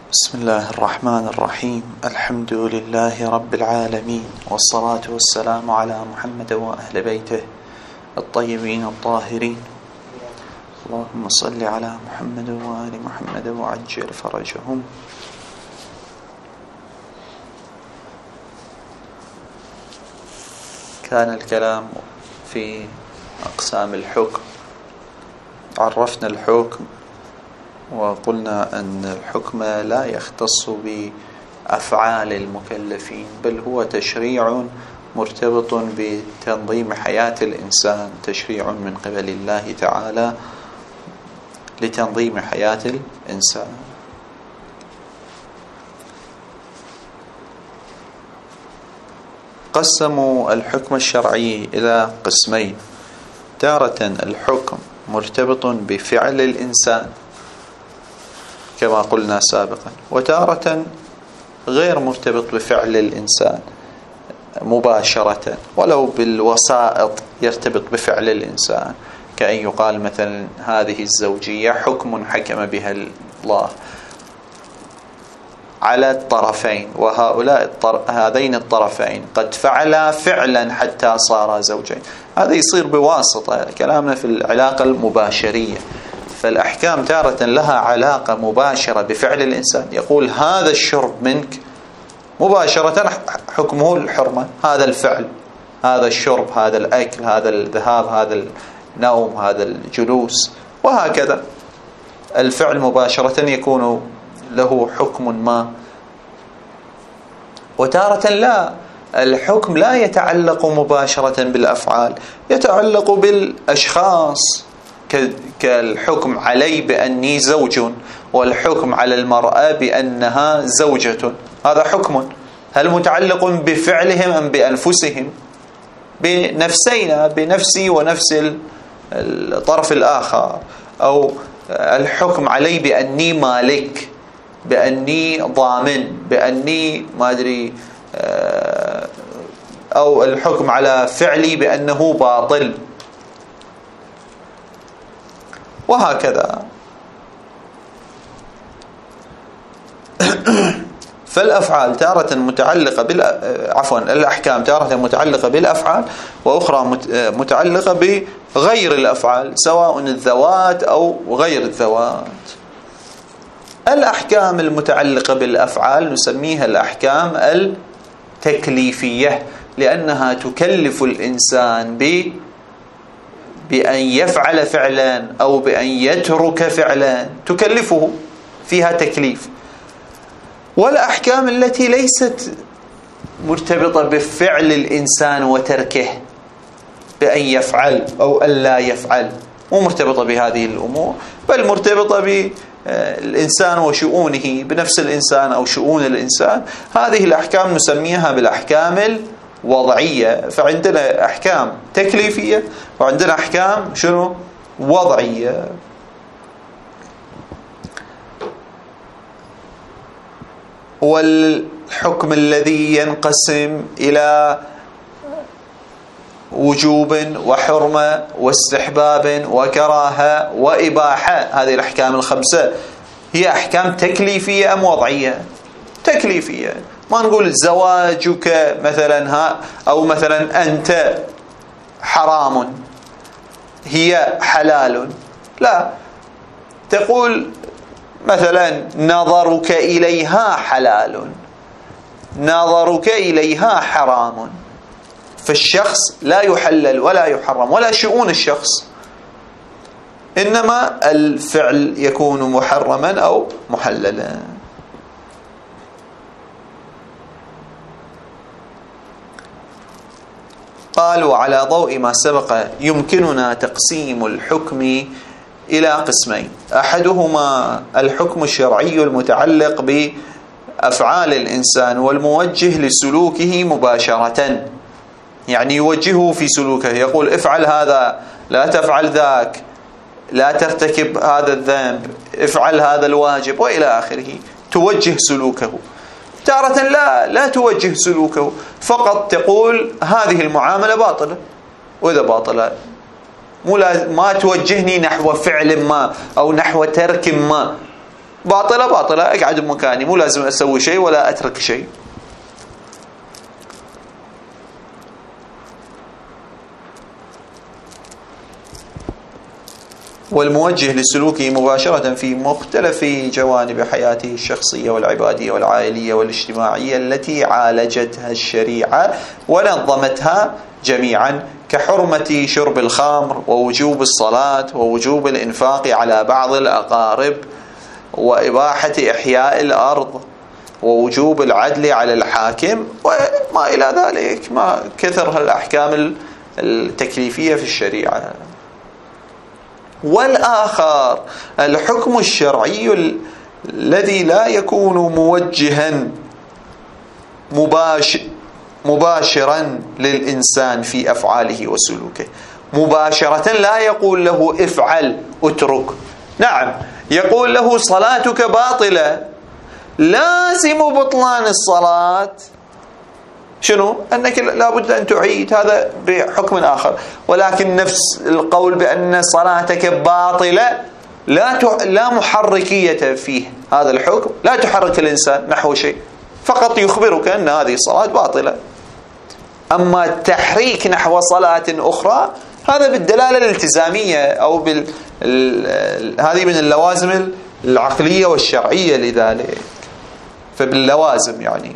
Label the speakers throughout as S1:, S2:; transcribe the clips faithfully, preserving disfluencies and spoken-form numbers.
S1: بسم الله الرحمن الرحيم. الحمد لله رب العالمين، والصلاة والسلام على محمد وأهل بيته الطيبين الطاهرين. اللهم صل على محمد وآل محمد وعجل فرجهم. كان الكلام في أقسام الحكم. عرفنا الحكم وقلنا أن الحكم لا يختص بأفعال المكلفين، بل هو تشريع مرتبط بتنظيم حياة الإنسان، تشريع من قبل الله تعالى لتنظيم حياة الإنسان. قسموا الحكم الشرعي إلى قسمين: تارة الحكم مرتبط بفعل الإنسان كما قلنا سابقا، وتارة غير مرتبط بفعل الإنسان مباشرة ولو بالوسائط يرتبط بفعل الإنسان، كأن يقال مثلا هذه الزوجية حكم حكم بها الله على الطرفين، وهؤلاء الطر... هذين الطرفين قد فعلا فعلا حتى صارا زوجين. هذا يصير بواسطة، كلامنا في العلاقة المباشرية. فالأحكام تارة لها علاقة مباشرة بفعل الإنسان، يقول هذا الشرب منك مباشرة حكمه الحرمة، هذا الفعل، هذا الشرب، هذا الأكل، هذا الذهاب، هذا النوم، هذا الجلوس، وهكذا. الفعل مباشرة يكون له حكم ما. وتارة لا، الحكم لا يتعلق مباشرة بالأفعال، يتعلق بالأشخاص، كالحكم علي بأني زوج، والحكم على المرأة بأنها زوجة. هذا حكم، هل متعلق بفعلهم أم بأنفسهم؟ بنفسينا، بنفسي ونفس الطرف الآخر. أو الحكم علي بأني مالك، بأني ضامن، بأني ما أدري، أو الحكم على فعلي بأنه باطل، وهكذا. فالأفعال تارة متعلقة بال عفوا الأحكام تارة متعلقة بالأفعال، وأخرى متعلقة بغير الأفعال، سواء الذوات أو غير الذوات. الأحكام المتعلقة بالأفعال نسميها الأحكام التكليفية، لأنها تكلف الإنسان ب بأن يفعل فعلا أو بأن يترك فعلا، تكلفه، فيها تكليف. والأحكام التي ليست مرتبطة بفعل الإنسان وتركه، بأن يفعل أو أن لا يفعل، مو مرتبطة بهذه الأمور، بل مرتبطة بالإنسان وشؤونه، بنفس الإنسان أو شؤون الإنسان. هذه الأحكام نسميها بالأحكام الوضعية. فعندنا أحكام تكليفية وعندنا أحكام شنو؟ وضعية. والحكم الذي ينقسم إلى وجوب وحرمة واستحباب وكراهة وإباحة، هذه الأحكام الخمسة هي أحكام تكليفية أم وضعية؟ تكليفية. ما نقول زواجك مثلا ها، أو مثلا أنت حرام هي حلال، لا، تقول مثلا نظرك إليها حلال، نظرك إليها حرام. فالشخص لا يحلل ولا يحرم ولا شؤون الشخص، إنما الفعل يكون محرما أو محللا. قال: وعلى ضوء ما سبق يمكننا تقسيم الحكم إلى قسمين: أحدهما الحكم الشرعي المتعلق بأفعال الإنسان والموجه لسلوكه مباشرة، يعني يوجهه في سلوكه، يقول افعل هذا، لا تفعل ذاك، لا ترتكب هذا الذنب، افعل هذا الواجب، وإلى آخره، توجه سلوكه. تارة لا لا توجه سلوكه، فقط تقول هذه المعاملة باطلة، وإذا باطلة مو ما توجهني نحو فعل ما أو نحو ترك ما، باطلة باطلة، أقعد بمكاني، مو لازم أسوي شيء ولا أترك شيء. والموجه لسلوكه مباشرة في مختلف جوانب حياته الشخصية والعبادية والعائلية والاجتماعية التي عالجتها الشريعة ونظمتها جميعا، كحرمة شرب الخمر، ووجوب الصلاة، ووجوب الإنفاق على بعض الأقارب، وإباحة إحياء الأرض، ووجوب العدل على الحاكم، وما إلى ذلك، ما كثر الأحكام التكليفية في الشريعة. والآخر الحكم الشرعي الذي لا يكون موجها مباشر مباشرا للإنسان في أفعاله وسلوكه، مباشرة لا يقول له افعل اترك، نعم يقول له صلاتك باطلة، لازم بطلان الصلاة شنو؟ أنك لابد أن تعيد، هذا بحكم آخر. ولكن نفس القول بأن صلاتك باطلة لا لا محركية فيه، هذا الحكم لا تحرك الإنسان نحو شيء، فقط يخبرك أن هذه الصلاة باطلة. أما التحريك نحو صلاة أخرى هذا بالدلالة الالتزامية أو بال هذه من اللوازم العقلية والشرعية، لذلك فباللوازم يعني.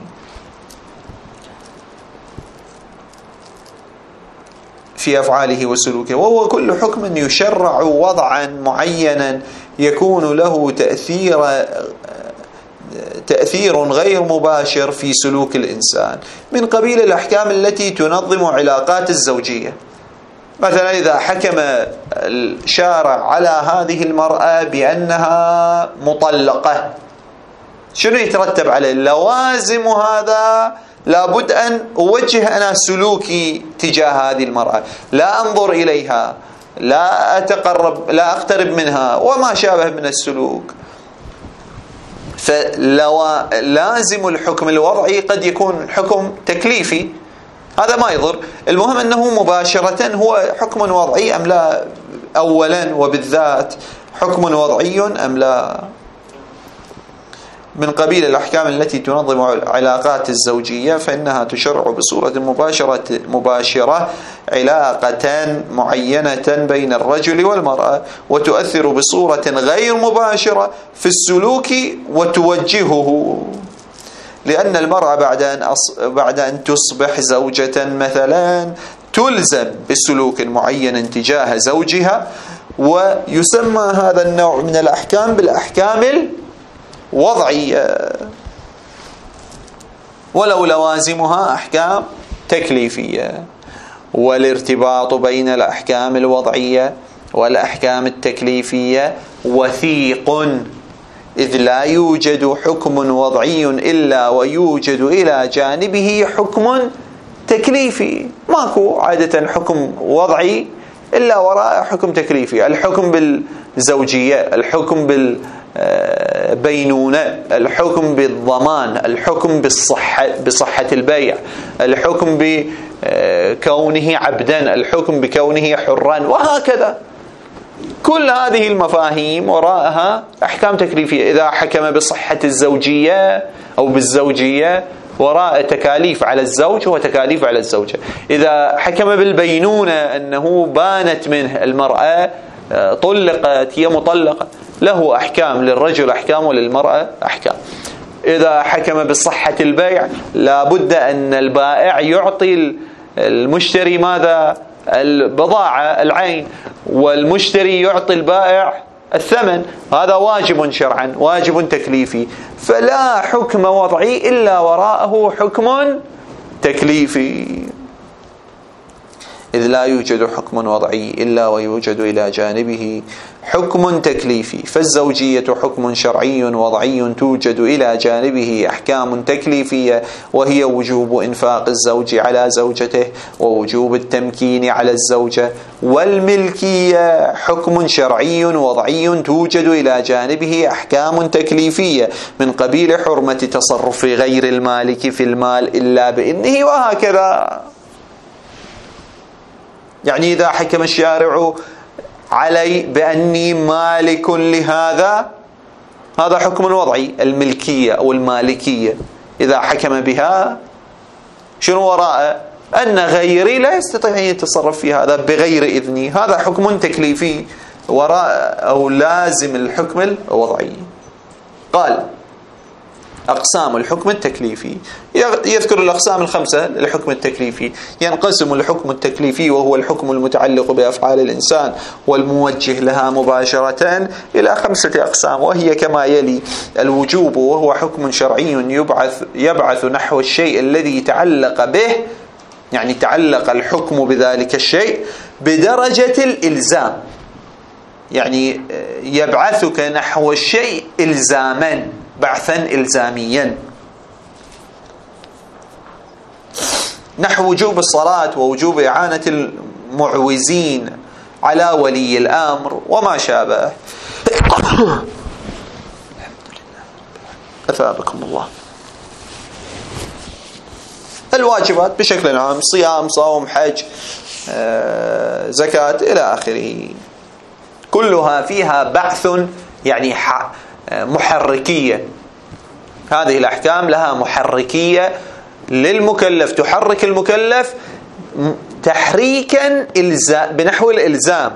S1: في أفعاله وسلوكه، وهو كل حكم يشرع وضعا معينا يكون له تأثير تأثير غير مباشر في سلوك الإنسان، من قبيل الأحكام التي تنظم علاقات الزوجية. مثلا إذا حكم الشارع على هذه المرأة بأنها مطلقة، شنو يترتب عليه؟ لوازم هذا لابد أن أوجه أنا سلوكي تجاه هذه المرأة، لا أنظر إليها، لا أتقرب، لا أقترب منها، وما شابه من السلوك. فلازم الحكم الوضعي قد يكون حكم تكليفي، هذا ما يضر، المهم أنه مباشرة هو حكم وضعي أم لا، أولا وبالذات حكم وضعي أم لا. من قبيل الأحكام التي تنظم علاقات الزوجية فإنها تشرع بصورة مباشرة مباشرة علاقة معينة بين الرجل والمرأة، وتؤثر بصورة غير مباشرة في السلوك وتوجهه، لأن المرأة بعد أن أص... بعد أن تصبح زوجة مثلا تلزم بسلوك معين تجاه زوجها، ويسمى هذا النوع من الأحكام بالأحكام وضعية، ولو لوازمها أحكام تكليفية. والارتباط بين الأحكام الوضعية والأحكام التكليفية وثيق، إذ لا يوجد حكم وضعي إلا ويوجد إلى جانبه حكم تكليفي. ماكو عادة حكم وضعي إلا وراء حكم تكليفي. الحكم بالزوجية، الحكم بالبينونة، الحكم بالضمان، الحكم بالصحة بصحة البيع، الحكم بكونه عبدا، الحكم بكونه حرا، وهكذا. كل هذه المفاهيم وراءها أحكام تكليفية. إذا حكم بصحة الزوجية أو بالزوجية وراء تكاليف على الزوج وتكاليف على الزوجة. إذا حكم بالبينونة أنه بانت منه المرأة، طلقت، هي مطلقة، له أحكام، للرجل أحكام وللمرأة أحكام. إذا حكم بصحة البيع لابد أن البائع يعطي المشتري ماذا؟ البضاعة، العين، والمشتري يعطي البائع الثمن. هذا واجب شرعا، واجب تكليفي. فلا حكم وضعي إلا وراءه حكم تكليفي، إذ لا يوجد حكم وضعي إلا ويوجد إلى جانبه حكم تكليفي. فالزوجية حكم شرعي وضعي توجد إلى جانبه أحكام تكليفية، وهي وجوب إنفاق الزوج على زوجته، ووجوب التمكين على الزوجة. والملكية حكم شرعي وضعي توجد إلى جانبه أحكام تكليفية، من قبيل حرمة تصرف غير المالك في المال إلا بإذنه، وهكذا. يعني إذا حكم الشارع علي بأني مالك لهذا هذا حكم وضعي. الملكية أو المالكية إذا حكم بها شنو وراءه؟ أن غيري لا يستطيع أن يتصرف في هذا بغير إذني. هذا حكم تكليفي وراء أو لازم الحكم الوضعي. قال أقسام الحكم التكليفي، يذكر الأقسام الخمسة للحكم التكليفي. ينقسم الحكم التكليفي وهو الحكم المتعلق بأفعال الإنسان والموجه لها مباشرة إلى خمسة أقسام، وهي كما يلي: الوجوب، وهو حكم شرعي يبعث, يبعث نحو الشيء الذي تعلق به، يعني تعلق الحكم بذلك الشيء بدرجة الإلزام، يعني يبعثك نحو الشيء إلزاما، بعثا إلزاميا، نحو وجوب الصلاة ووجوب إعانة المعوزين على ولي الأمر وما شابه. أثابكم الله. الواجبات بشكل عام: صيام، صوم، حج، زكاة إلى آخره، كلها فيها بعث، يعني محركية. هذه الأحكام لها محركية للمكلف، تحرك المكلف تحريكا بنحو الإلزام،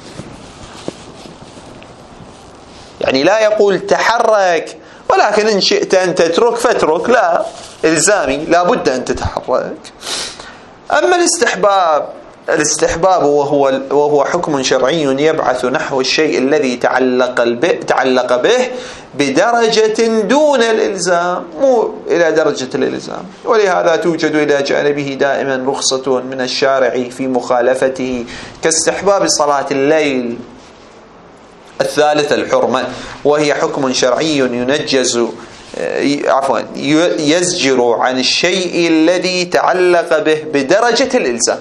S1: يعني لا يقول تحرك ولكن إن شئت أن تترك فاترك، لا، إلزامي لا بد أن تتحرك. أما الاستحباب، الاستحباب وهو وهو حكم شرعي يبعث نحو الشيء الذي تعلق به تعلق به بدرجة دون الإلزام، مو إلى درجة الإلزام، ولهذا توجد إلى جانبه دائما رخصة من الشارع في مخالفته، كاستحباب صلاة الليل. الثالث الحرمة، وهي حكم شرعي ينجز عفوا يزجر عن الشيء الذي تعلق به بدرجة الإلزام،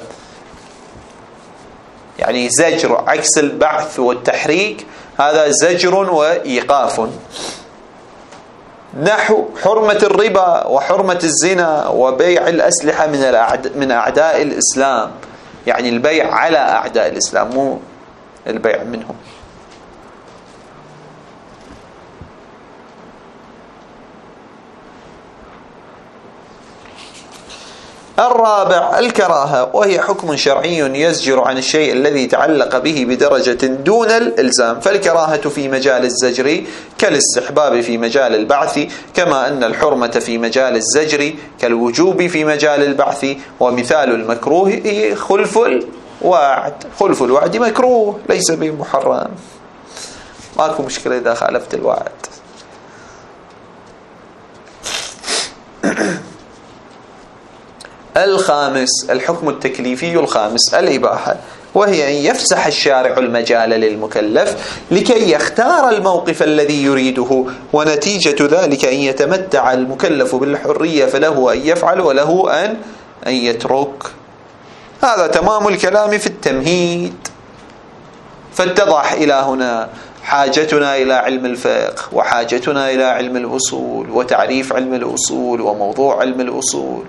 S1: يعني زجر عكس البعث والتحريك، هذا زجر وإيقاف. نحو حرمة الربا وحرمة الزنا وبيع الأسلحة من الأعداء من أعداء الإسلام، يعني البيع على أعداء الإسلام، مو البيع منهم. الرابع الكراهة، وهي حكم شرعي يزجر عن الشيء الذي تعلق به بدرجة دون الإلزام، فالكراهة في مجال الزجر كالاستحباب في مجال البعث، كما أن الحرمة في مجال الزجر كالوجوب في مجال البعث. ومثال المكروه خلف الوعد، خلف الوعد مكروه ليس بمحرم، ماكو مشكلة إذا خالفت الوعد. الخامس الحكم التكليفي الخامس الإباحة، وهي أن يفسح الشارع المجال للمكلف لكي يختار الموقف الذي يريده، ونتيجة ذلك أن يتمتع المكلف بالحرية، فله أن يفعل وله أن أن يترك. هذا تمام الكلام في التمهيد. فاتضح إلى هنا حاجتنا إلى علم الفقه، وحاجتنا إلى علم الأصول، وتعريف علم الأصول، وموضوع علم الأصول،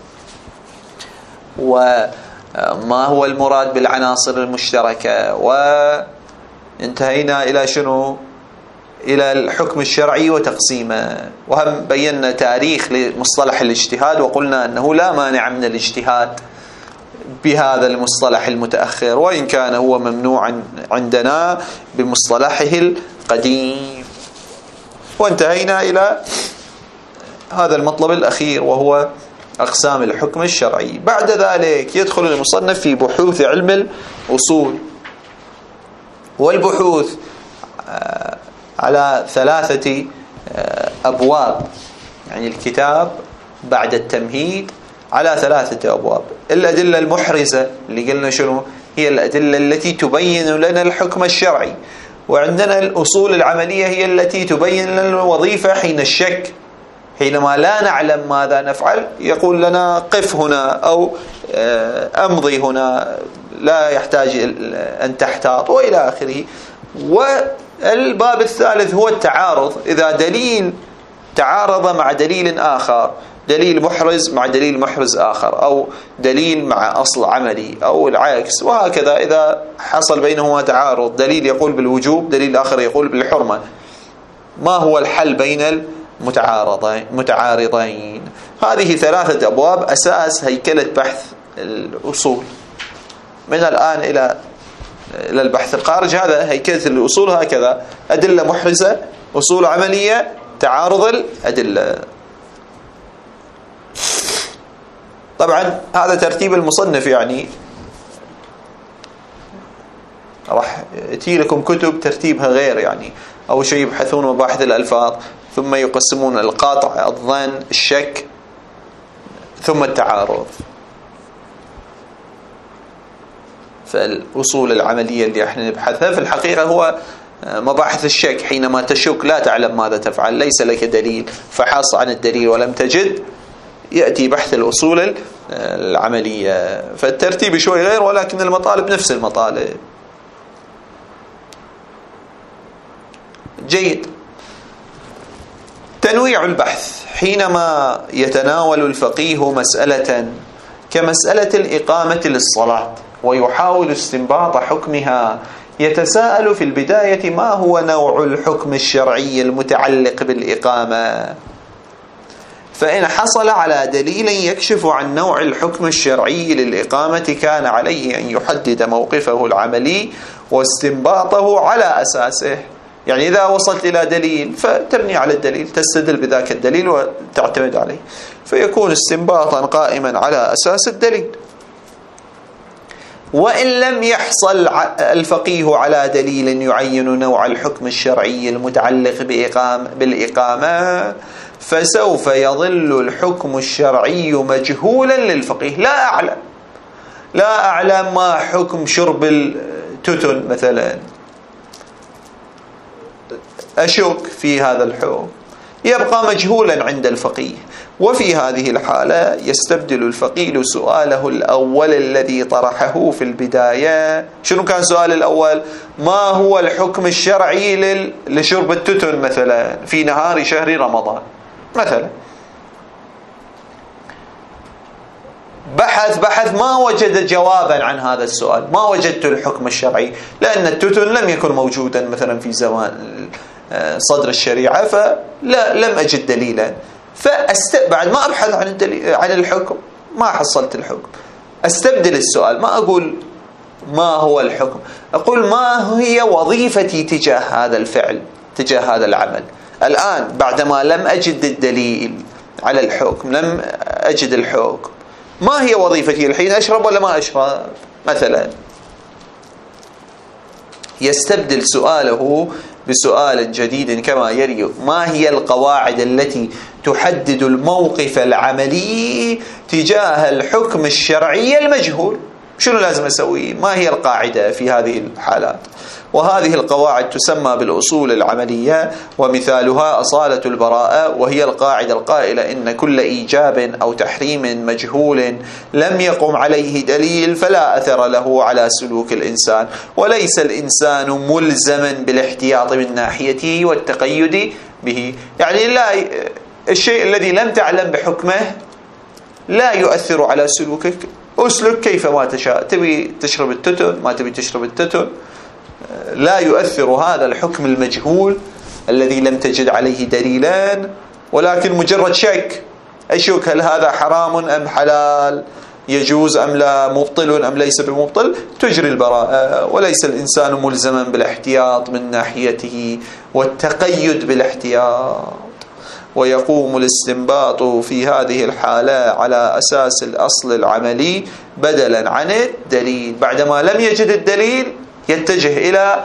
S1: وما هو المراد بالعناصر المشتركة، وانتهينا إلى شنو؟ إلى الحكم الشرعي وتقسيمه. وهم بينا تاريخ لمصطلح الاجتهاد، وقلنا أنه لا مانع من الاجتهاد بهذا المصطلح المتأخر، وإن كان هو ممنوع عندنا بمصطلحه القديم. وانتهينا إلى هذا المطلب الأخير وهو أقسام الحكم الشرعي. بعد ذلك يدخل المصنف في بحوث علم الأصول، والبحوث على ثلاثة أبواب، يعني الكتاب بعد التمهيد على ثلاثة أبواب. الأدلة المحرزة اللي قلنا شنو هي؟ الأدلة التي تبين لنا الحكم الشرعي، وعندنا الأصول العملية هي التي تبين لنا الوظيفة حين الشك، حينما لا نعلم ماذا نفعل يقول لنا قف هنا أو أمضي هنا، لا يحتاج أن تحتاط، وإلى آخره. والباب الثالث هو التعارض، إذا دليل تعارض مع دليل آخر، دليل محرز مع دليل محرز آخر، أو دليل مع أصل عملي أو العكس، وهكذا. إذا حصل بينهما تعارض، دليل يقول بالوجوب، دليل آخر يقول بالحرمة، ما هو الحل بين المتعارضين. هذه ثلاثة أبواب أساس هيكلة بحث الأصول. من الآن إلى إلى البحث الخارج هذا هيكلة الأصول هكذا: أدلة محرزة، أصول عملية، تعارض الأدلة. طبعا هذا ترتيب المصنف، يعني راح تجي لكم كتب ترتيبها غير، يعني أول شيء يبحثون مباحث الألفاظ، ثم يقسمون القاطع، الظن، الشك، ثم التعارض. فالأصول العملية اللي احنا نبحثها في الحقيقة هو مباحث الشك. حينما تشك لا تعلم ماذا تفعل، ليس لك دليل، فحص عن الدليل ولم تجد، يأتي بحث الأصول العملية. فالترتيب شوي غير، ولكن المطالب نفس المطالب. جيد. تنويع البحث: حينما يتناول الفقيه مسألة كمسألة الإقامة للصلاة ويحاول استنباط حكمها، يتساءل في البداية: ما هو نوع الحكم الشرعي المتعلق بالإقامة؟ فإن حصل على دليل يكشف عن نوع الحكم الشرعي للإقامة كان عليه أن يحدد موقفه العملي واستنباطه على أساسه. يعني إذا وصلت إلى دليل فتبني على الدليل، تستدل بذاك الدليل وتعتمد عليه، فيكون استنباطا قائما على أساس الدليل. وإن لم يحصل الفقيه على دليل يعين نوع الحكم الشرعي المتعلق بالإقامة فسوف يظل الحكم الشرعي مجهولا للفقيه. لا أعلم لا أعلم ما حكم شرب التتن مثلا، أشك في هذا الحكم، يبقى مجهولا عند الفقيه. وفي هذه الحالة يستبدل الفقيه سؤاله الأول الذي طرحه في البداية. شنو كان سؤال الأول؟ ما هو الحكم الشرعي لشرب التتن مثلا في نهار شهر رمضان مثلا. بحث بحث ما وجد جوابا عن هذا السؤال، ما وجدت الحكم الشرعي، لأن التتن لم يكن موجودا مثلا في زمان صدر الشريعة، فلا لم أجد دليلا. فأست... بعد ما أبحث عن الدليل عن الحكم ما حصلت الحكم، أستبدل السؤال، ما أقول ما هو الحكم، أقول ما هي وظيفتي تجاه هذا الفعل، تجاه هذا العمل. الآن بعدما لم أجد الدليل على الحكم، لم أجد الحكم، ما هي وظيفتي الحين؟ أشرب ولا ما أشرب مثلا؟ يستبدل سؤاله بسؤال جديد كما يلي: ما هي القواعد التي تحدد الموقف العملي تجاه الحكم الشرعي المجهول؟ شنو لازم أسوي؟ ما هي القاعدة في هذه الحالات؟ وهذه القواعد تسمى بالأصول العملية، ومثالها أصالة البراءة، وهي القاعدة القائلة: إن كل إيجاب أو تحريم مجهول لم يقم عليه دليل فلا أثر له على سلوك الإنسان، وليس الإنسان ملزما بالاحتياط من ناحيته والتقيد به. يعني لا، الشيء الذي لم تعلم بحكمه لا يؤثر على سلوكك، أسلك كيفما تشاء، تبي تشرب التتن ما تبي تشرب التتن، لا يؤثر هذا الحكم المجهول الذي لم تجد عليه دليلان، ولكن مجرد شك، أشك هل هذا حرام أم حلال، يجوز أم لا، مبطل أم ليس بمبطل، تجري البراءة. وليس الإنسان ملزما بالاحتياط من ناحيته والتقيد بالاحتياط، ويقوم الاستنباط في هذه الحالة على أساس الأصل العملي بدلا عن الدليل. بعدما لم يجد الدليل يتجه إلى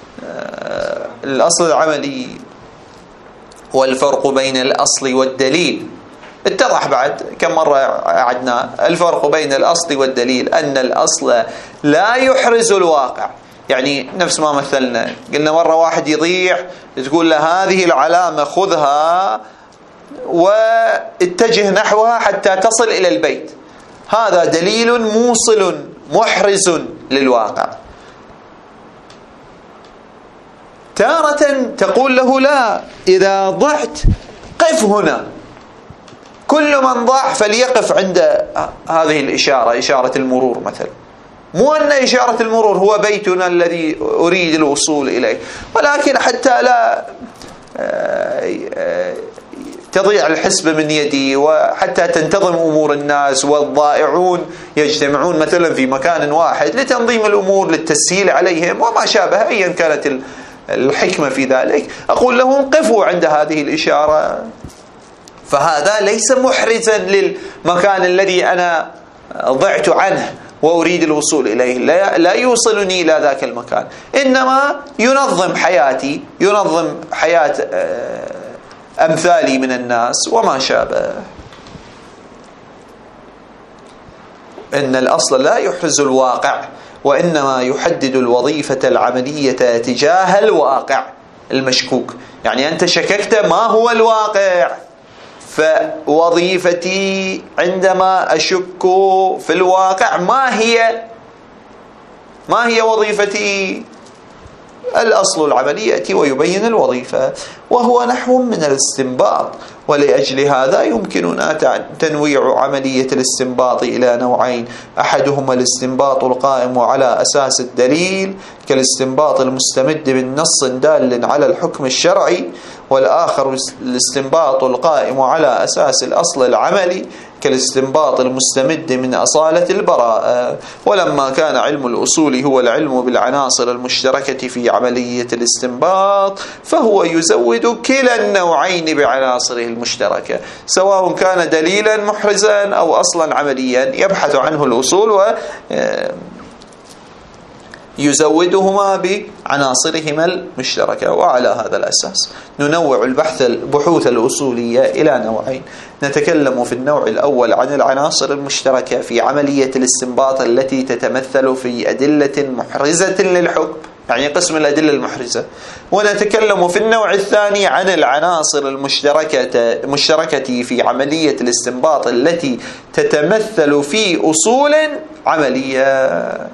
S1: الأصل العملي. والفرق بين الأصل والدليل اتضح بعد كم مرة عدنا. الفرق بين الأصل والدليل أن الأصل لا يحرز الواقع، يعني نفس ما مثلنا، قلنا مرة واحد يضيع، تقول له هذه العلامة خذها واتجه نحوها حتى تصل إلى البيت، هذا دليل موصل محرز للواقع. تارة تقول له لا، إذا ضعت قف هنا، كل من ضاع فليقف عند هذه الإشارة، إشارة المرور مثلا. مو أن إشارة المرور هو بيتنا الذي أريد الوصول إليه، ولكن حتى لا تضيع الحسبة من يدي، وحتى تنتظم أمور الناس، والضائعون يجتمعون مثلا في مكان واحد لتنظيم الأمور للتسهيل عليهم وما شابه، أيا كانت الحكمة في ذلك. أقول لهم قفوا عند هذه الإشارة، فهذا ليس محرزا للمكان الذي أنا ضعت عنه وأريد الوصول إليه، لا, لا يوصلني إلى ذاك المكان، إنما ينظم حياتي، ينظم حياة أمثالي من الناس وما شابه. إن الأصل لا يحرز الواقع، وإنما يحدد الوظيفة العملية تجاه الواقع المشكوك. يعني أنت شككت ما هو الواقع، فوظيفتي عندما أشك في الواقع ما هي ما هي وظيفتي؟ الأصل العملي يأتي ويبين الوظيفة، وهو نحو من الاستنباط. ولأجل هذا يمكننا تنويع عملية الاستنباط إلى نوعين: أحدهما الاستنباط القائم على أساس الدليل كالاستنباط المستمد من نص دال على الحكم الشرعي، والآخر الاستنباط القائم على أساس الأصل العملي كالاستنباط المستمد من أصالة البراءة. ولما كان علم الأصول هو العلم بالعناصر المشتركة في عملية الاستنباط، فهو يزود كلا النوعين بعناصره المشتركة، سواء كان دليلا محرزا أو أصلا عمليا يبحث عنه الأصول و يزودهما بعناصرهما المشتركة. وعلى هذا الأساس ننوع البحث البحوث الأصولية إلى نوعين: نتكلم في النوع الأول عن العناصر المشتركة في عملية الاستنباط التي تتمثل في أدلة محرزة للحكم، يعني قسم الأدلة المحرزة. ونتكلم في النوع الثاني عن العناصر المشتركة المشتركة في عملية الاستنباط التي تتمثل في أصول عملية.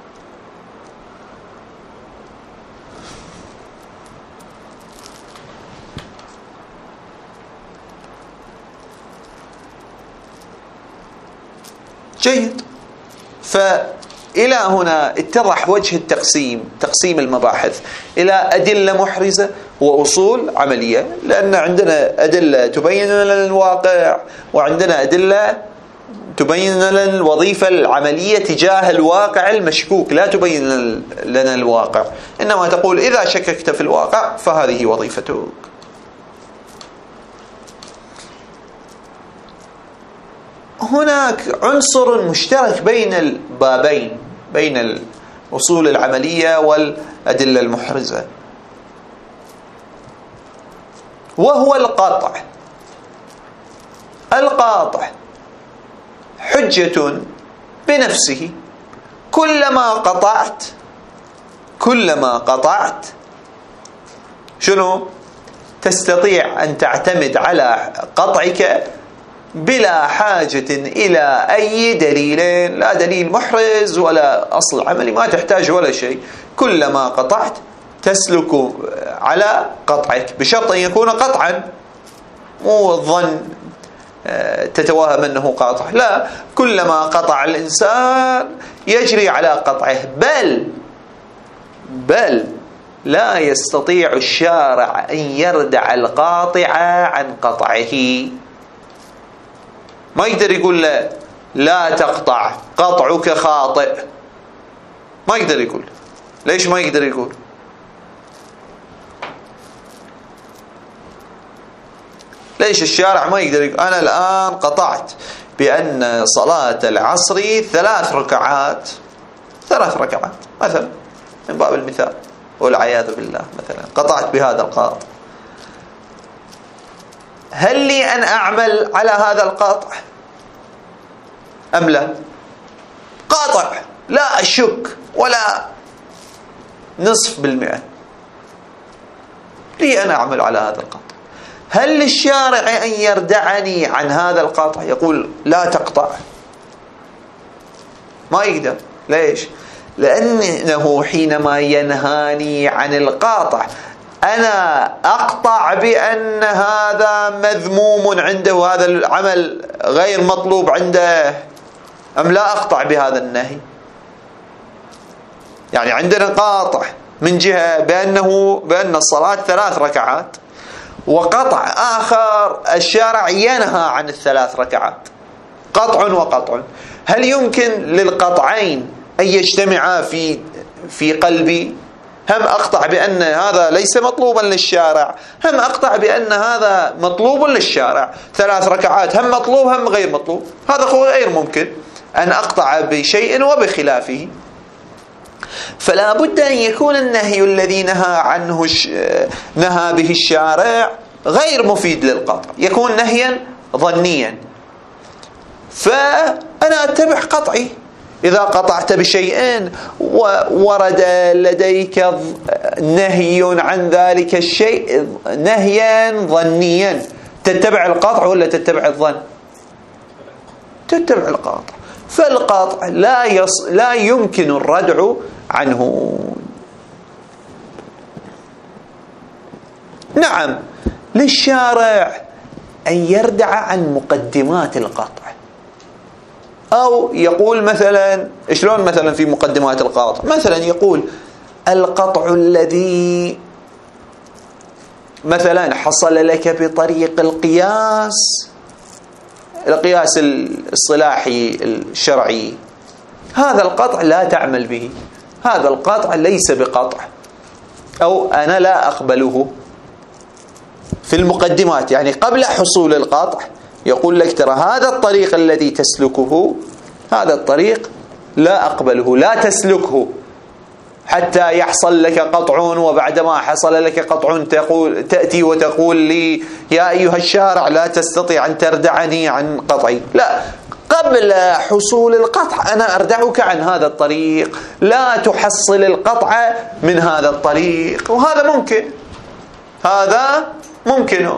S1: جيد. فإلى هنا اتضح وجه التقسيم، تقسيم المباحث إلى أدلة محرزة وأصول عملية، لأن عندنا أدلة تبين لنا الواقع، وعندنا أدلة تبين لنا الوظيفة العملية تجاه الواقع المشكوك، لا تبين لنا الواقع، إنما تقول إذا شككت في الواقع فهذه وظيفتك. هناك عنصر مشترك بين البابين، بين الأصول العملية والأدلة المحرزة، وهو القطع. القاطع حجة بنفسه، كلما قطعت كلما قطعت شنو؟ تستطيع أن تعتمد على قطعك بلا حاجة إلى أي دليل، لا دليل محرز ولا أصل عملي، ما تحتاج ولا شيء. كلما قطعت تسلك على قطعك، بشرط أن يكون قطعا، مو الظن تتوهم أنه قاطع، لا، كلما قطع الإنسان يجري على قطعه، بل بل لا يستطيع الشارع أن يردع القاطع عن قطعه. ما يقدر يقول له لا تقطع، قطعك خاطئ، ما يقدر يقول. ليش ما يقدر يقول؟ ليش الشارع ما يقدر يقول أنا الآن قطعت بأن صلاة العصر ثلاث ركعات ثلاث ركعات مثلا، من باب المثال والعياذ بالله، مثلا قطعت بهذا القاطع، هل لي أن أعمل على هذا القاطع أم لا؟ قاطع لا أشك ولا نصف بالمئة، لي أن أعمل على هذا القاطع. هل للشارع أن يردعني عن هذا القاطع، يقول لا تقطع؟ ما يقدر. ليش؟ لأنه حينما ينهاني عن القاطع أنا أقطع بأن هذا مذموم عنده، هذا العمل غير مطلوب عنده، أم لا أقطع بهذا النهي؟ يعني عندنا قاطع من جهة بأنه بأن الصلاة ثلاث ركعات، وقطع آخر الشارع ينهى عن الثلاث ركعات، قطع وقطع، هل يمكن للقطعين أن يجتمعا في في قلبي؟ هم أقطع بأن هذا ليس مطلوبا للشارع، هم أقطع بأن هذا مطلوب للشارع، ثلاث ركعات هم مطلوب هم غير مطلوب، هذا غير ممكن أن أقطع بشيء وبخلافه. فلا بد أن يكون النهي الذي نهى عنه نهى به الشارع غير مفيد للقطع، يكون نهيا ظنيا، فأنا أتبع قطعي. إذا قطعت بشيء وورد لديك نهي عن ذلك الشيء نهيا ظنيا، تتبع القطع ولا تتبع الظن؟ تتبع القطع. فالقطع لا يص... لا يمكن الردع عنه. نعم للشارع أن يردع عن مقدمات القطع، أو يقول مثلا، شلون مثلا في مقدمات القطع؟ مثلا يقول القطع الذي مثلا حصل لك بطريق القياس، القياس الاصطلاحي الشرعي، هذا القطع لا تعمل به، هذا القطع ليس بقطع، أو أنا لا أقبله. في المقدمات يعني قبل حصول القطع يقول لك ترى هذا الطريق الذي تسلكه، هذا الطريق لا أقبله، لا تسلكه حتى يحصل لك قطع، وبعدما حصل لك قطع تقول تأتي وتقول لي يا أيها الشارع لا تستطيع أن تردعني عن قطعي. لا، قبل حصول القطع أنا أردعك عن هذا الطريق، لا تحصل القطع من هذا الطريق. وهذا ممكن، هذا ممكن.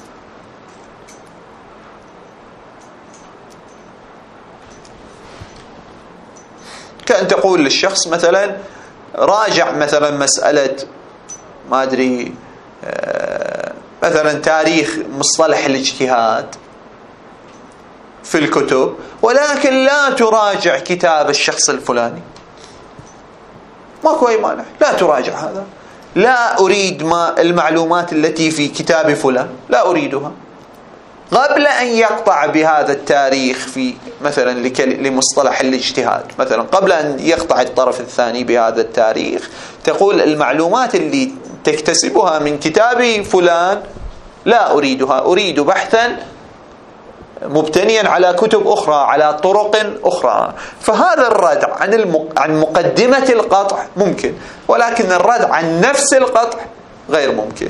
S1: كأن تقول للشخص مثلا راجع مثلا مسألة ما أدري مثلا تاريخ مصطلح الاجتهاد في الكتب، ولكن لا تراجع كتاب الشخص الفلاني، ماكو أي مانع، لا تراجع هذا. لا أريد ما المعلومات التي في كتاب فلان، لا أريدها. قبل أن يقطع بهذا التاريخ في مثلا لمصطلح الاجتهاد، مثلا قبل أن يقطع الطرف الثاني بهذا التاريخ تقول المعلومات اللي تكتسبها من كتاب فلان لا أريدها، أريد بحثا مبتنيا على كتب أخرى، على طرق أخرى. فهذا الردع عن المق... عن مقدمة القطع ممكن، ولكن الردع عن نفس القطع غير ممكن.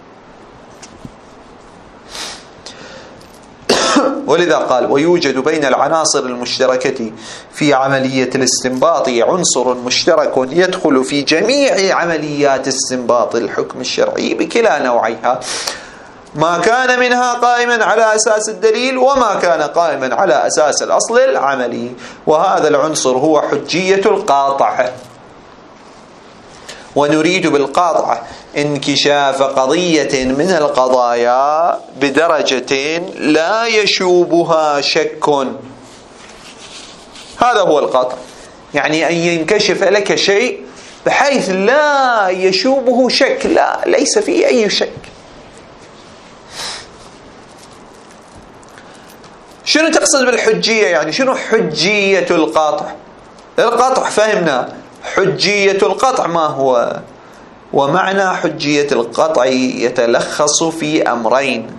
S1: ولذا قال ويوجد بين العناصر المشتركة في عملية الاستنباط عنصر مشترك يدخل في جميع عمليات استنباط الحكم الشرعي بكلا نوعيها، ما كان منها قائما على أساس الدليل وما كان قائما على أساس الأصل العملي. وهذا العنصر هو حجية القاطع. ونريد بالقاطع انكشاف قضية من القضايا بدرجة لا يشوبها شك. هذا هو القاطع، يعني أن ينكشف لك شيء بحيث لا يشوبه شك، لا ليس فيه أي شك. شنو تقصد بالحجية؟ يعني شنو حجية القاطع؟ القاطع فهمنا، حجية القطع ما هو؟ ومعنى حجية القطع يتلخص في أمرين: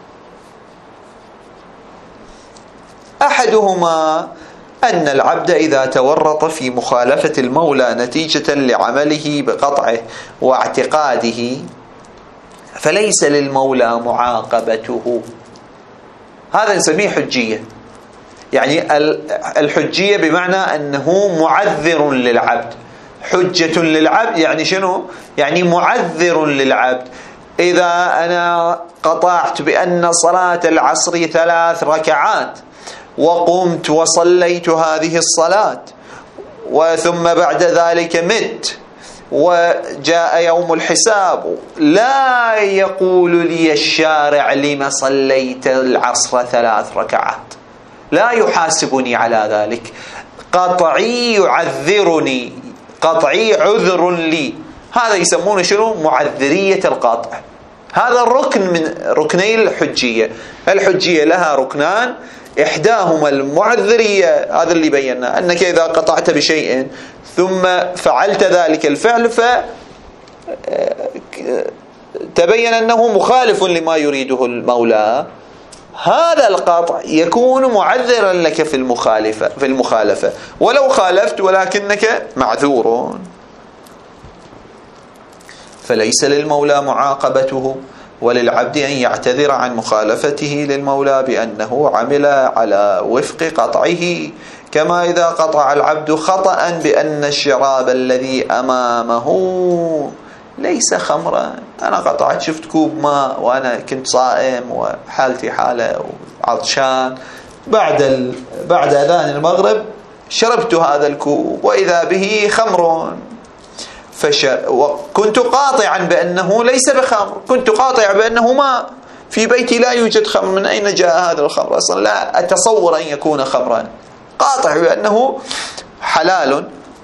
S1: أحدهما أن العبد إذا تورط في مخالفة المولى نتيجة لعمله بقطعه واعتقاده فليس للمولى معاقبته، هذا نسميه حجية. يعني الحجية بمعنى أنه معذر للعبد. حجة للعبد يعني شنو؟ يعني معذر للعبد. إذا أنا قطعت بأن صلاة العصر ثلاث ركعات وقمت وصليت هذه الصلاة وثم بعد ذلك مت وجاء يوم الحساب، لا يقول لي الشارع لما صليت العصر ثلاث ركعات، لا يحاسبني على ذلك، قطعي يعذرني، قطعي عذر لي. هذا يسمونه شنو؟ معذرية القاطع. هذا الركن من ركني الحجية. الحجية لها ركنان، إحداهما المعذرية، هذا اللي بينا، أنك إذا قطعت بشيء ثم فعلت ذلك الفعل فتبين أنه مخالف لما يريده المولى، هذا القطع يكون معذرا لك في المخالفة في المخالفة ولو خالفت ولكنك معذور. فليس للمولى معاقبته وللعبد أن يعتذر عن مخالفته للمولى بأنه عمل على وفق قطعه، كما إذا قطع العبد خطأ بأن الشراب الذي أمامه ليس خمرا. أنا قطعت، شفت كوب ماء وأنا كنت صائم وحالتي حالة وعطشان، بعد ال... بعد أذان المغرب شربت هذا الكوب وإذا به خمر، فش... وكنت قاطعا بأنه ليس بخمر، كنت قاطع بأنه ماء، في بيتي لا يوجد خمر، من أين جاء هذا الخمر؟ أصلا لا أتصور أن يكون خمرا، قاطع بأنه حلال،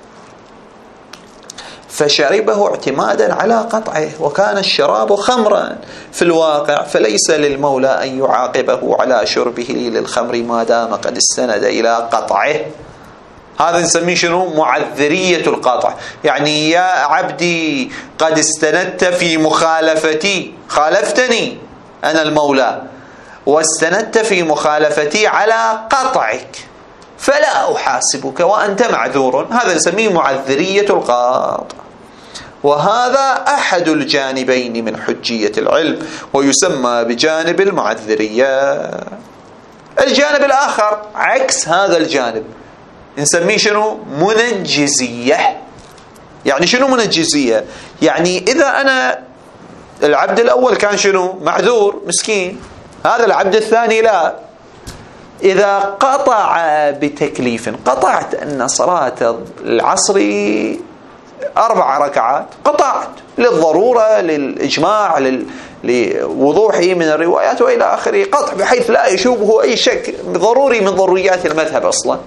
S1: فشربه اعتمادا على قطعه وكان الشراب خمرا في الواقع، فليس للمولى أن يعاقبه على شربه للخمر ما دام قد استند إلى قطعه. هذا نسميه شنو؟ معذرية القطع. يعني يا عبدي قد استندت في مخالفتي، خالفتني أنا المولى واستندت في مخالفتي على قطعك، فلا أحاسبك وأنت معذور. هذا نسميه معذرية القاطع، وهذا أحد الجانبين من حجية العلم ويسمى بجانب المعذرية. الجانب الآخر عكس هذا الجانب نسميه شنو؟ منجزية. يعني شنو منجزية؟ يعني إذا أنا العبد الأول كان شنو؟ معذور مسكين، هذا العبد الثاني لا، إذا قطع بتكليف، قطعت أن صلاة العصر أربع ركعات، قطعت للضرورة للإجماع لوضوحه من الروايات وإلى آخره، قطع بحيث لا يشوبه أي شك، ضروري من ضروريات المذهب أصلا.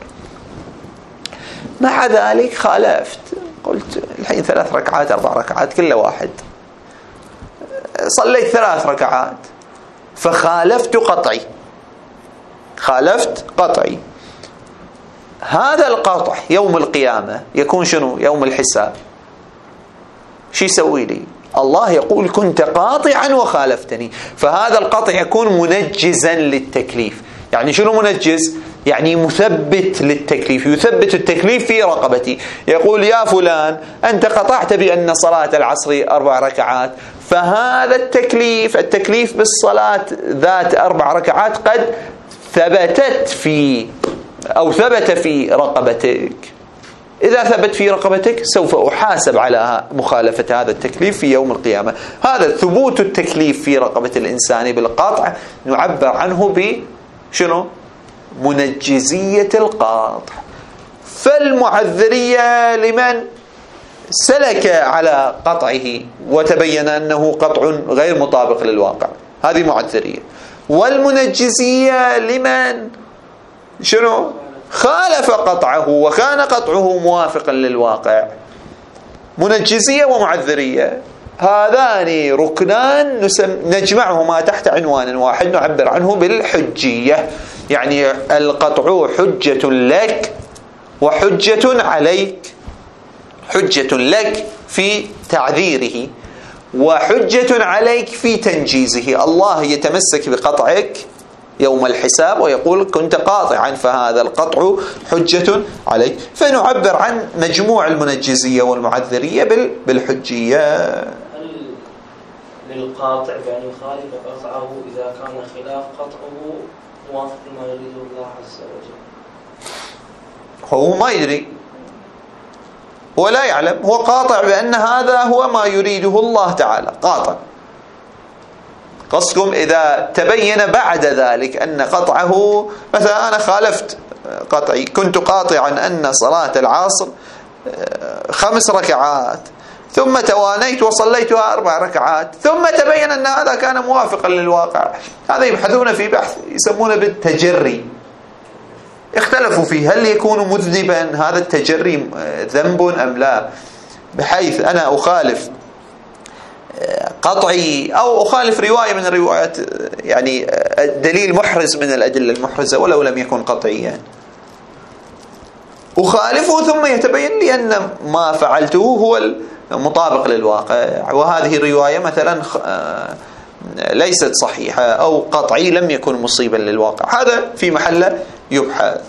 S1: مع ذلك خالفت، قلت الحين ثلاث ركعات أربع ركعات كل واحد، صليت ثلاث ركعات فخالفت قطعي، خالفت قطعي. هذا القطع يوم القيامة يكون شنو؟ يوم الحساب. شو يسوي لي؟ الله يقول كنت قاطعا وخالفتني، فهذا القطع يكون منجزا للتكليف. يعني شنو منجز؟ يعني مثبت للتكليف، يثبت التكليف في رقبتي، يقول يا فلان أنت قطعت بأن صلاة العصر أربع ركعات، فهذا التكليف التكليف بالصلاة ذات أربع ركعات قد ثبتت في أو ثبت في رقبتك. إذا ثبت في رقبتك سوف أحاسب على مخالفة هذا التكليف في يوم القيامة. هذا ثبوت التكليف في رقبة الإنسان بالقطع نعبر عنه بشنو؟ منجزية القاطع. فالمعذرية لمن سلك على قطعه وتبين أنه قطع غير مطابق للواقع، هذه معذرية. والمنجزية لمن شنو؟ خالف قطعه وكان قطعه موافقا للواقع. منجزية ومعذرية، هذان ركنان نسم نجمعهما تحت عنوان واحد نعبر عنه بالحجية. يعني القطع حجة لك وحجة عليك، حجة لك في تعذيره وحجة عليك في تنجيزه. الله يتمسك بقطعك يوم الحساب ويقول كنت قاطعا، فهذا القطع حجة عليك. فنعبر عن مجموع المنجزية والمعذرية بالحجية.
S2: هل للقاطع بأن يخالف قطعه إذا كان خلاف قطعه موافق ما يريد الله عز وجل؟
S1: هو ما يدري، هو لا يعلم، هو قاطع بأن هذا هو ما يريده الله تعالى، قاطع. قصدكم إذا تبين بعد ذلك أن قطعه، مثلا أنا خالفت قطعي، كنت قاطعا أن صلاة العصر خمس ركعات ثم توانيت وصليتها أربع ركعات، ثم تبين أن هذا كان موافقا للواقع. هذا يبحثون في بحث يسمونه بالتجري، اختلفوا فيه هل يكون مذنبا هذا التجري ذنب أم لا، بحيث أنا أخالف قطعي أو أخالف رواية من الروايات، يعني دليل محرز من الأدلة المحرزة ولو لم يكن قطعيا، أخالفه ثم يتبين لي أن ما فعلته هو المطابق للواقع، وهذه الرواية مثلا ليست صحيحة أو قطعي لم يكن مصيبا للواقع، هذا في محل يبحث.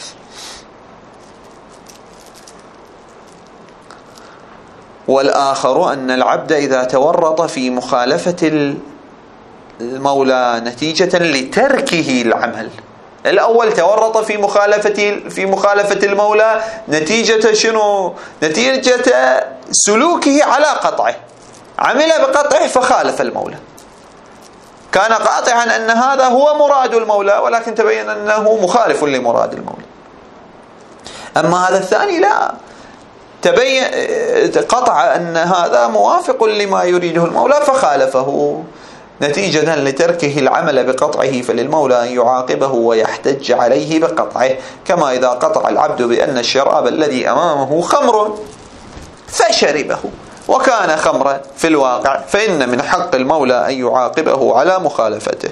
S1: والآخر أن العبد إذا تورط في مخالفة المولى نتيجة لتركه العمل، الأول تورط في مخالفة في مخالفة المولى نتيجة شنو؟ نتيجة سلوكه على قطعه، عمل بقطعه فخالف المولى، كان قاطعا أن هذا هو مراد المولى ولكن تبين أنه مخالف لمراد المولى. أما هذا الثاني لا، تبين قطع أن هذا موافق لما يريده المولى فخالفه نتيجة لتركه العمل بقطعه، فللمولى أن يعاقبه ويحتج عليه بقطعه، كما إذا قطع العبد بأن الشراب الذي أمامه خمر فشربه وكان خمرا في الواقع، فإن من حق المولى أن يعاقبه على مخالفته،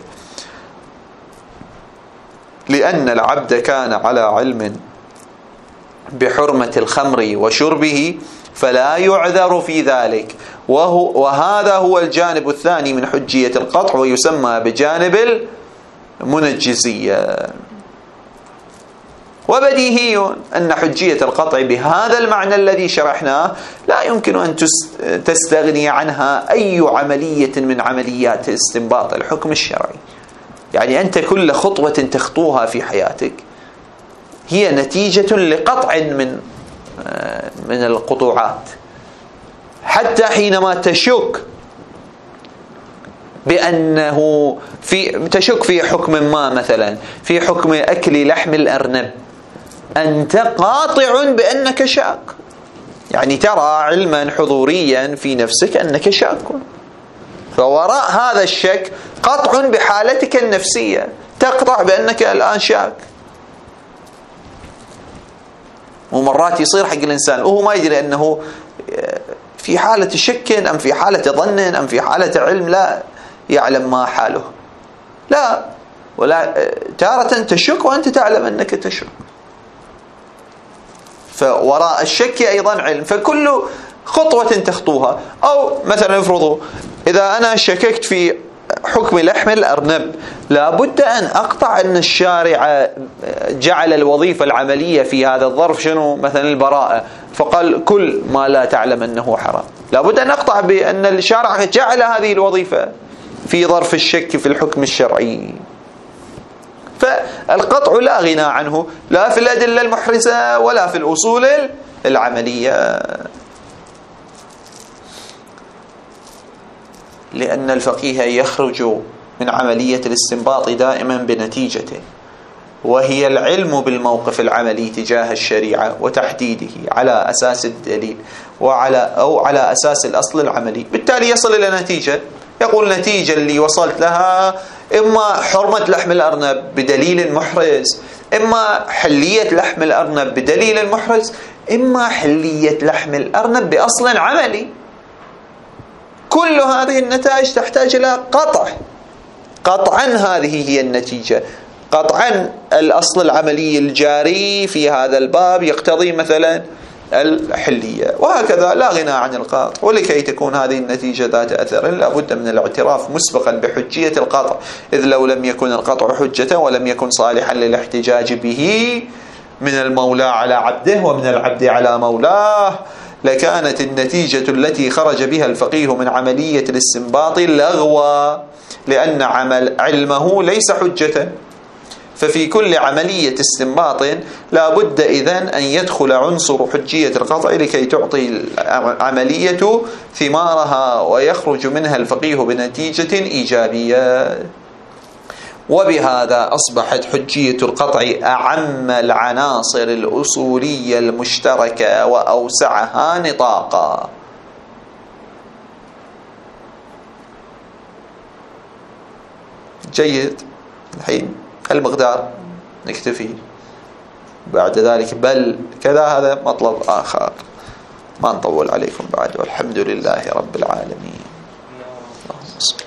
S1: لأن العبد كان على علم بحرمة الخمر وشربه فلا يعذر في ذلك، وهو وهذا هو الجانب الثاني من حجية القطع، ويسمى بجانب المنجزية. وبديهي أن حجية القطع بهذا المعنى الذي شرحناه لا يمكن أن تستغني عنها أي عملية من عمليات استنباط الحكم الشرعي. يعني أنت كل خطوة تخطوها في حياتك هي نتيجة لقطع من من القطوعات، حتى حينما تشك بأنه في تشك في حكم ما، مثلا في حكم أكل لحم الأرنب، أنت قاطع بأنك شاك، يعني ترى علما حضوريا في نفسك أنك شاك، فوراء هذا الشك قطع بحالتك النفسية، تقطع بأنك الآن شاك. ومرات يصير حق الإنسان وهو ما يدري أنه في حالة شك أم في حالة ظن أم في حالة علم، لا يعلم ما حاله، لا، ولا تارة تشك وأنت تعلم أنك تشك، فوراء الشك أيضا علم. فكل خطوة تخطوها، أو مثلا افرضوا إذا أنا شككت في حكم لحم الأرنب، لابد أن أقطع أن الشارع جعل الوظيفة العملية في هذا الظرف شنو؟ مثلا البراءة، فقال كل ما لا تعلم أنه حرام، لابد أن أقطع بأن الشارع جعل هذه الوظيفة في ظرف الشك في الحكم الشرعي. فالقطع لا غنى عنه لا في الأدلة المحرزة ولا في الأصول العملية، لأن الفقيه يخرج من عملية الاستنباط دائما بنتيجته، وهي العلم بالموقف العملي تجاه الشريعة وتحديده على أساس الدليل وعلى أو على أساس الأصل العملي، بالتالي يصل إلى نتيجة، يقول نتيجة اللي وصلت لها إما حرمة لحم الأرنب بدليل محرز، إما حلية لحم الأرنب بدليل محرز، إما حلية لحم الأرنب بأصل عملي. كل هذه النتائج تحتاج إلى قطع، قطعا هذه هي النتيجة، قطعا الأصل العملي الجاري في هذا الباب يقتضي مثلا الحلية، وهكذا لا غنى عن القطع. ولكي تكون هذه النتيجة ذات أثر لا بد من الاعتراف مسبقا بحجية القطع، إذ لو لم يكن القطع حجة ولم يكن صالحا للاحتجاج به من المولى على عبده ومن العبد على مولاه، لكانت النتيجة التي خرج بها الفقيه من عملية الاستنباط لغوا، لأن عمل علمه ليس حجة. ففي كل عملية استنباط لا بد إذن أن يدخل عنصر حجية القطع لكي تعطي العملية ثمارها ويخرج منها الفقيه بنتيجة إيجابية. وبهذا أصبحت حجية القطع أعم العناصر الأصولية المشتركة وأوسعها نطاقا. جيد، الحين المقدار نكتفي، بعد ذلك بل كذا هذا مطلب آخر، ما نطول عليكم بعد، والحمد لله رب العالمين. بسم الله.